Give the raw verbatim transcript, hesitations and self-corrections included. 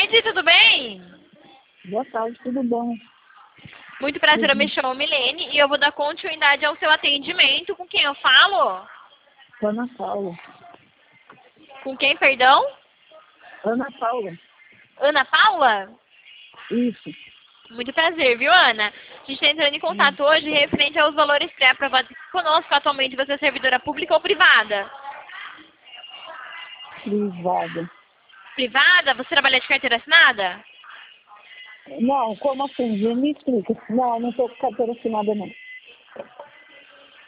tarde, tudo bem? Boa tarde, tudo bom? Muito prazer, eu me chamo Milene e eu vou dar continuidade ao seu atendimento. Com quem eu falo? Ana Paula. Com quem, perdão? Ana Paula. Ana Paula? Isso. Muito prazer, viu, Ana? A gente está entrando em contato hoje referente aos valores pré-aprovados conosco. Atualmente você é servidora pública ou privada? Privada. Privada? Você trabalha de carteira assinada? Não, como assim? Me explica. Não, não estou com carteira assinada, não.